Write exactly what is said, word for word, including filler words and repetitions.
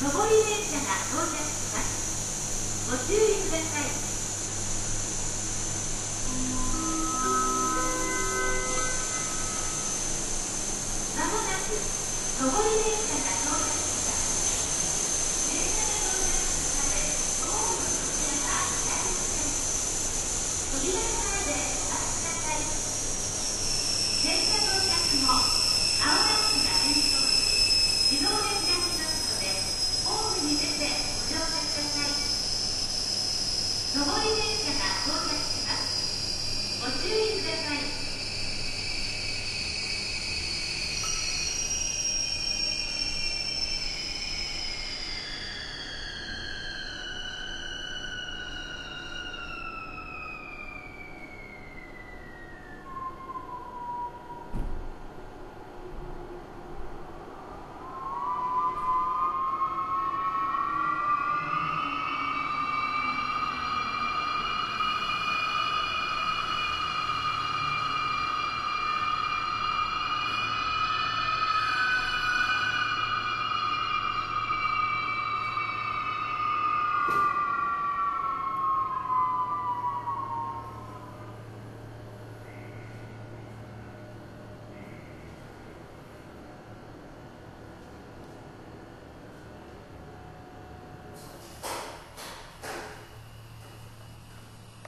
上り電車が到着します。ご注意ください。まもなく上り電車が到着します。電車が到着するまでホームの扉が開きません。扉の前でお待ちください。電車到着後、青ランプが点灯し、自動で開きますので、ホームに出てご乗車ください。上り電車が到着します。ご注意